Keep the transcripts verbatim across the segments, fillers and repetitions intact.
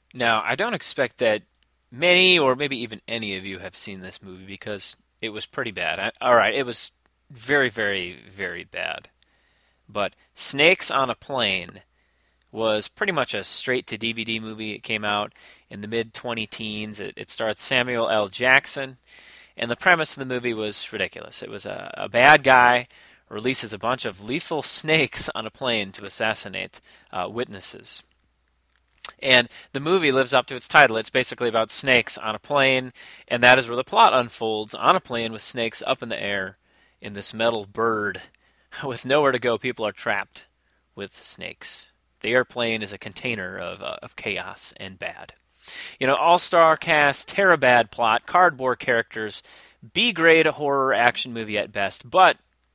Now, I don't expect that many or maybe even any of you have seen this movie because it was pretty bad. I, all right, it was very, very, very bad. But Snakes on a Plane was pretty much a straight to D V D movie. It came out in the mid twenty teens. It, it starred Samuel L. Jackson, and the premise of the movie was ridiculous. It was a, a bad guy releases a bunch of lethal snakes on a plane to assassinate uh, witnesses. And the movie lives up to its title. It's basically about snakes on a plane, and that is where the plot unfolds on a plane with snakes up in the air in this metal bird. With nowhere to go, people are trapped with snakes. The airplane is a container of, uh, of chaos and bad. You know, all-star cast, terror-bad plot, cardboard characters, B-grade horror action movie at best, but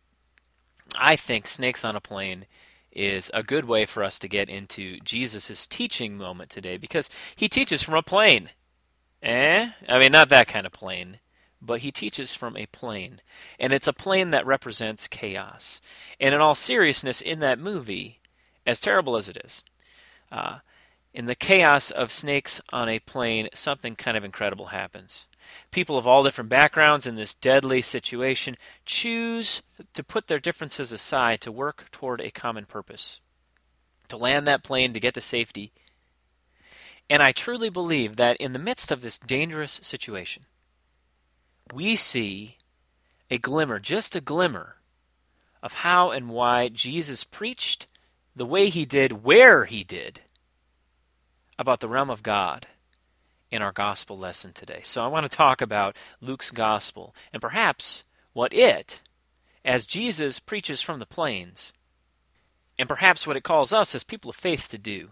I think Snakes on a Plane is a good way for us to get into Jesus' teaching moment today because he teaches from a plane. Eh? I mean, not that kind of plane, but he teaches from a plane. And it's a plane that represents chaos. And in all seriousness, in that movie, as terrible as it is, uh, in the chaos of snakes on a plane, something kind of incredible happens. People of all different backgrounds in this deadly situation choose to put their differences aside to work toward a common purpose, to land that plane, to get to safety. And I truly believe that in the midst of this dangerous situation, we see a glimmer, just a glimmer, of how and why Jesus preached the way he did, where he did, about the realm of God in our gospel lesson today. So I want to talk about Luke's gospel and perhaps what it, as Jesus preaches from the plains, and perhaps what it calls us as people of faith to do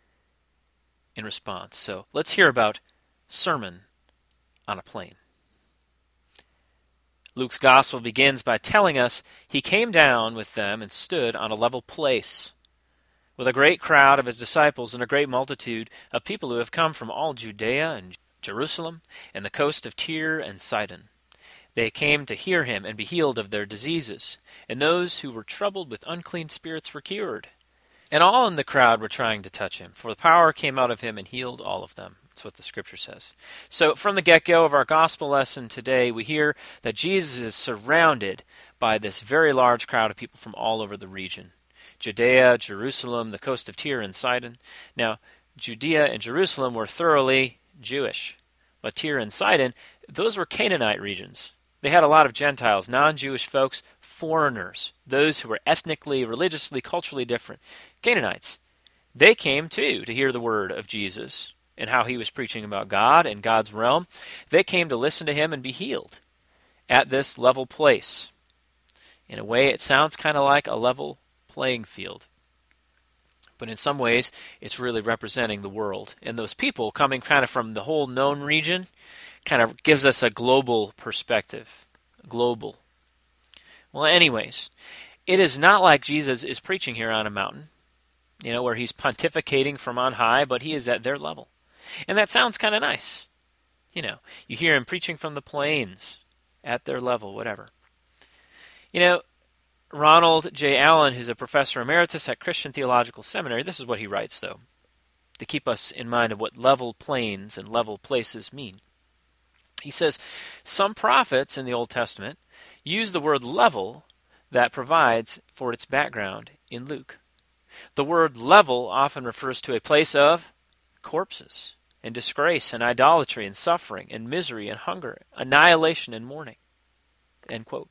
in response. So let's hear about Sermon on a Plane. Luke's gospel begins by telling us he came down with them and stood on a level place, with a great crowd of his disciples and a great multitude of people who have come from all Judea and Jerusalem and the coast of Tyre and Sidon. They came to hear him and be healed of their diseases, and those who were troubled with unclean spirits were cured. And all in the crowd were trying to touch him, for the power came out of him and healed all of them. That's what the scripture says. So from the get-go of our gospel lesson today, we hear that Jesus is surrounded by this very large crowd of people from all over the region. Judea, Jerusalem, the coast of Tyre and Sidon. Now, Judea and Jerusalem were thoroughly Jewish, but Tyre and Sidon, those were Canaanite regions. They had a lot of Gentiles, non-Jewish folks, foreigners, those who were ethnically, religiously, culturally different. Canaanites. They came, too, to hear the word of Jesus and how he was preaching about God and God's realm. They came to listen to him and be healed at this level place. In a way, it sounds kind of like a level playing field. But in some ways, it's really representing the world. And those people coming kind of from the whole known region kind of gives us a global perspective. Global. Well, anyways, it is not like Jesus is preaching here on a mountain, you know, where he's pontificating from on high, but he is at their level. And that sounds kind of nice. You know, you hear him preaching from the plains, at their level, whatever. You know, Ronald J. Allen, who's a professor emeritus at Christian Theological Seminary, this is what he writes, though, to keep us in mind of what level plains and level places mean. He says, some prophets in the Old Testament use the word level that provides for its background in Luke. The word level often refers to a place of corpses and disgrace and idolatry and suffering and misery and hunger, annihilation and mourning. End quote.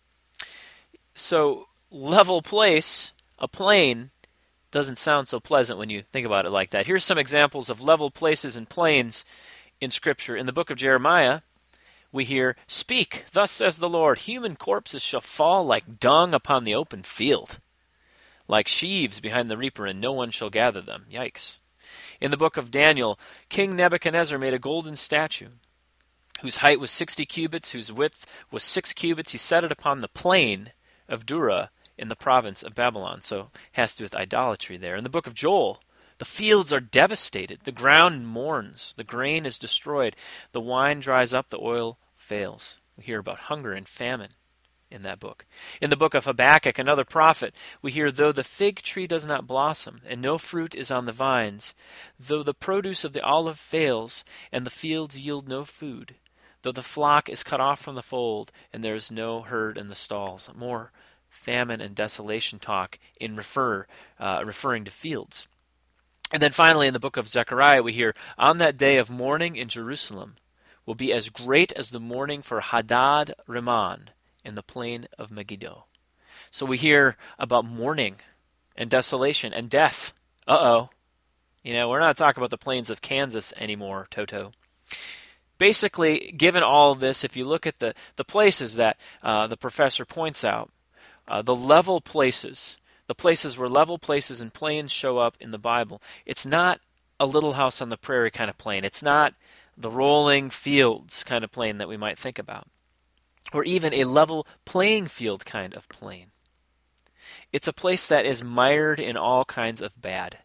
So, level place, a plain, doesn't sound so pleasant when you think about it like that. Here's some examples of level places and plains in Scripture. In the book of Jeremiah, we hear, "Speak, thus says the Lord, human corpses shall fall like dung upon the open field, like sheaves behind the reaper, and no one shall gather them." Yikes. In the book of Daniel, King Nebuchadnezzar made a golden statue whose height was sixty cubits, whose width was six cubits. He set it upon the plain of Dura in the province of Babylon. So it has to do with idolatry there. In the book of Joel, the fields are devastated. The ground mourns. The grain is destroyed. The wine dries up. The oil fails. We hear about hunger and famine. in that book. In the book of Habakkuk, another prophet, we hear, though the fig tree does not blossom, and no fruit is on the vines, though the produce of the olive fails, and the fields yield no food, though the flock is cut off from the fold, and there is no herd in the stalls. More famine and desolation talk in refer, uh, referring to fields. And then finally in the book of Zechariah we hear, on that day of mourning in Jerusalem will be as great as the mourning for Hadad Rimmon in the plain of Megiddo. So we hear about mourning and desolation and death. Uh-oh. You know, we're not talking about the plains of Kansas anymore, Toto. Basically, given all of this, if you look at the, the places that uh, the professor points out, uh, the level places, the places where level places and plains show up in the Bible, it's not a Little House on the Prairie kind of plain. It's not the rolling fields kind of plain that we might think about, or even a level playing field kind of plain. It's a place that is mired in all kinds of bad.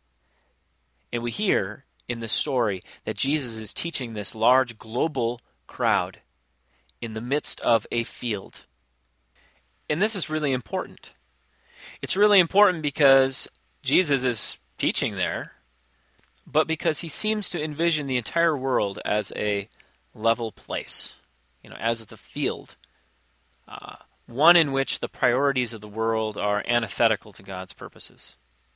And we hear in the story that Jesus is teaching this large global crowd in the midst of a field. And this is really important. It's really important because Jesus is teaching there, but because he seems to envision the entire world as a level place, you know, as the field, uh, one in which the priorities of the world are antithetical to God's purposes.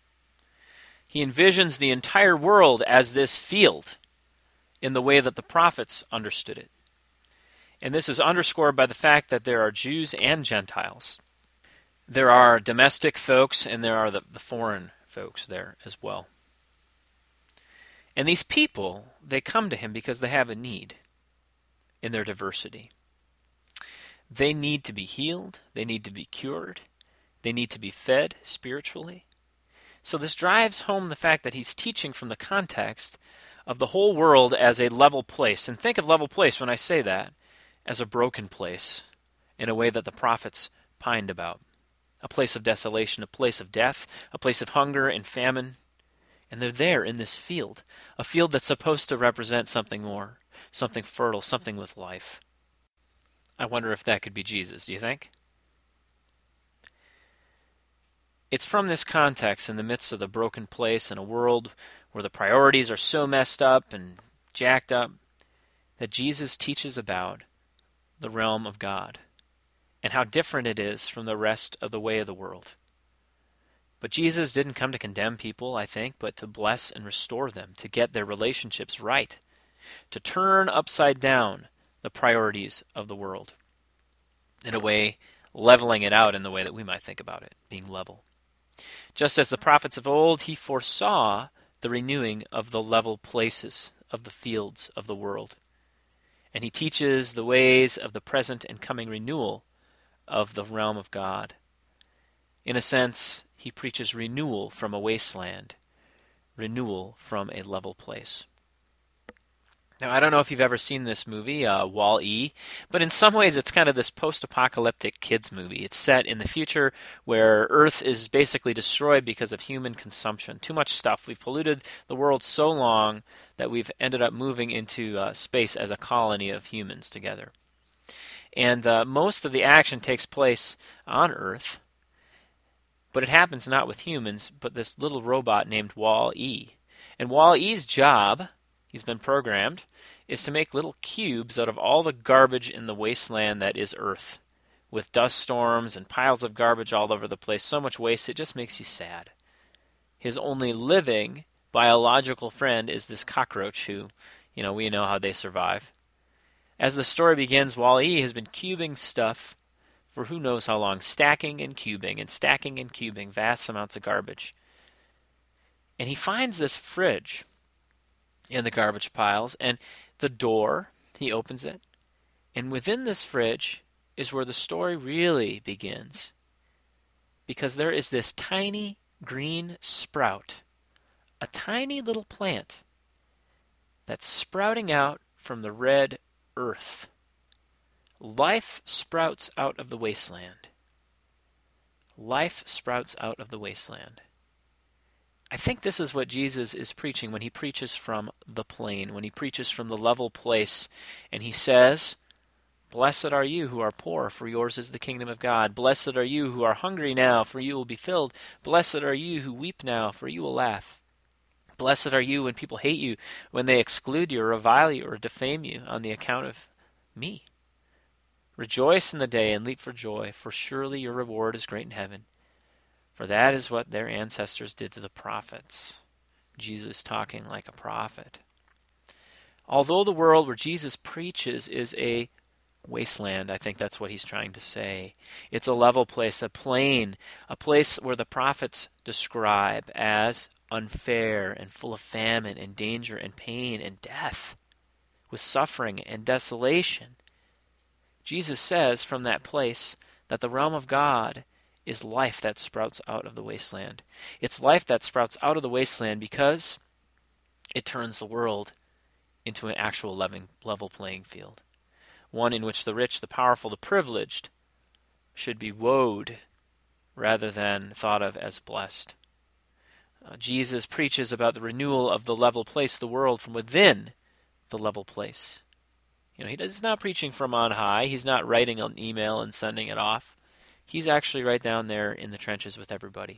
He envisions the entire world as this field in the way that the prophets understood it. And this is underscored by the fact that there are Jews and Gentiles. There are domestic folks and there are the, the foreign folks there as well. And these people, they come to him because they have a need in their diversity. They need to be healed. They need to be cured. They need to be fed spiritually. So this drives home the fact that he's teaching from the context of the whole world as a level place. And think of level place when I say that as a broken place in a way that the prophets pined about. A place of desolation, a place of death, a place of hunger and famine. And they're there in this field, a field that's supposed to represent something more, something fertile, something with life. I wonder if that could be Jesus, do you think? It's from this context, in the midst of the broken place in a world where the priorities are so messed up and jacked up, that Jesus teaches about the realm of God and how different it is from the rest of the way of the world. But Jesus didn't come to condemn people, I think, but to bless and restore them, to get their relationships right, to turn upside down the priorities of the world. In a way, leveling it out in the way that we might think about it, being level. Just as the prophets of old, he foresaw the renewing of the level places, of the fields of the world. And he teaches the ways of the present and coming renewal of the realm of God. In a sense, he preaches renewal from a wasteland, renewal from a level place. Now, I don't know if you've ever seen this movie, uh, Wall-E, but in some ways it's kind of this post-apocalyptic kids movie. It's set in the future where Earth is basically destroyed because of human consumption. Too much stuff. We've polluted the world so long that we've ended up moving into uh, space as a colony of humans together. And uh, most of the action takes place on Earth, but it happens not with humans, but this little robot named Wall-E. And Wall-E's job, he's been programmed, is to make little cubes out of all the garbage in the wasteland that is Earth, with dust storms and piles of garbage all over the place, so much waste it just makes you sad. His only living biological friend is this cockroach who, you know, we know how they survive. As the story begins, Wall-E has been cubing stuff for who knows how long, stacking and cubing and stacking and cubing vast amounts of garbage. And he finds this fridge in the garbage piles, and the door, he opens it, and within this fridge is where the story really begins, because there is this tiny green sprout, a tiny little plant that's sprouting out from the red earth. Life sprouts out of the wasteland. Life sprouts out of the wasteland. I think this is what Jesus is preaching when he preaches from the plain, when he preaches from the level place, and he says, Blessed are you who are poor, for yours is the kingdom of God. Blessed are you who are hungry now, for you will be filled. Blessed are you who weep now, for you will laugh. Blessed are you when people hate you, when they exclude you or revile you or defame you on the account of me. Rejoice in the day and leap for joy, for surely your reward is great in heaven. For that is what their ancestors did to the prophets. Jesus talking like a prophet. Although the world where Jesus preaches is a wasteland, I think that's what he's trying to say. It's a level place, a plain, a place where the prophets describe as unfair and full of famine and danger and pain and death, with suffering and desolation. Jesus says from that place that the realm of God is life that sprouts out of the wasteland. It's life that sprouts out of the wasteland because it turns the world into an actual level playing field. One in which the rich, the powerful, the privileged should be woed rather than thought of as blessed. Uh, Jesus preaches about the renewal of the level place, the world from within the level place. You know, he does, he's not preaching from on high. He's not writing an email and sending it off. He's actually right down there in the trenches with everybody.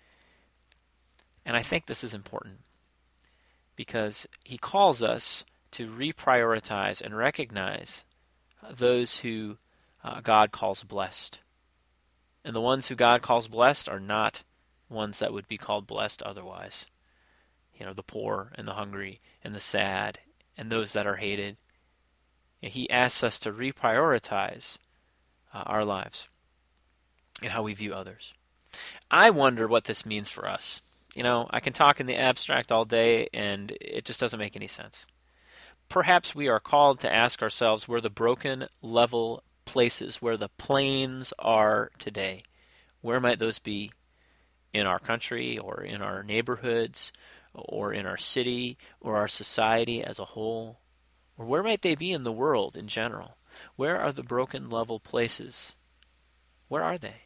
And I think this is important because he calls us to reprioritize and recognize those who uh, God calls blessed. And the ones who God calls blessed are not ones that would be called blessed otherwise. You know, the poor and the hungry and the sad and those that are hated. And he asks us to reprioritize uh, our lives and how we view others. I wonder what this means for us. You know, I can talk in the abstract all day and it just doesn't make any sense. Perhaps we are called to ask ourselves where the broken level places, where the plains are today, where might those be in our country or in our neighborhoods or in our city or our society as a whole? Or where might they be in the world in general? Where are the broken level places? Where are they?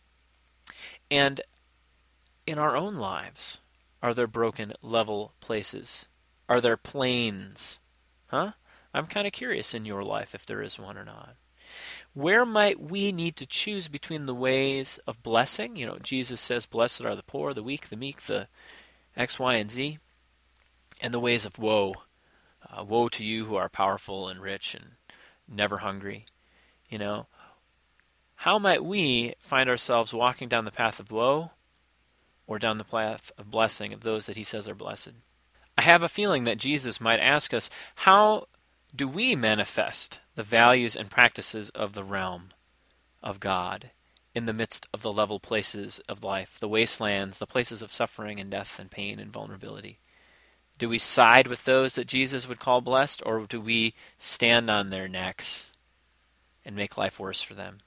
And in our own lives, are there broken level places? Are there plains? Huh? I'm kind of curious in your life if there is one or not. Where might we need to choose between the ways of blessing? You know, Jesus says, blessed are the poor, the weak, the meek, the X, Y, and Z, and the ways of woe. Uh, woe to you who are powerful and rich and never hungry. You know, how might we find ourselves walking down the path of woe or down the path of blessing of those that he says are blessed? I have a feeling that Jesus might ask us, how do we manifest the values and practices of the realm of God in the midst of the level places of life, the wastelands, the places of suffering and death and pain and vulnerability? Do we side with those that Jesus would call blessed, or do we stand on their necks and make life worse for them?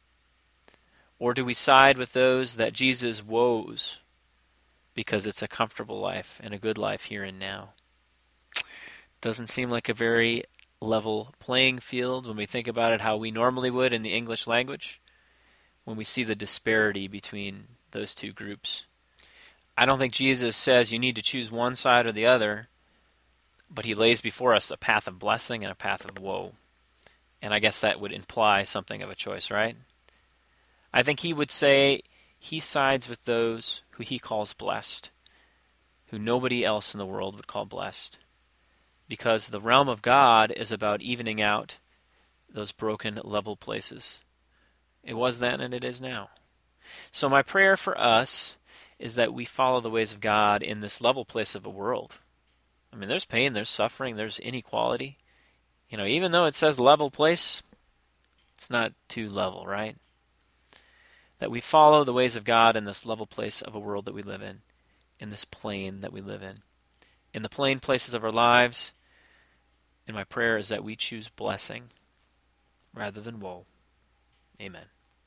Or do we side with those that Jesus woes because it's a comfortable life and a good life here and now? Doesn't seem like a very level playing field when we think about it how we normally would in the English language, when we see the disparity between those two groups. I don't think Jesus says you need to choose one side or the other, but he lays before us a path of blessing and a path of woe. And I guess that would imply something of a choice, right? I think he would say he sides with those who he calls blessed, who nobody else in the world would call blessed, because the realm of God is about evening out those broken level places. It was then and it is now. So my prayer for us is that we follow the ways of God in this level place of a world. I mean, there's pain, there's suffering, there's inequality. You know, even though it says level place, it's not too level, right? That we follow the ways of God in this level place of a world that we live in, in this plane that we live in. In the plain places of our lives, and my prayer is that we choose blessing rather than woe. Amen.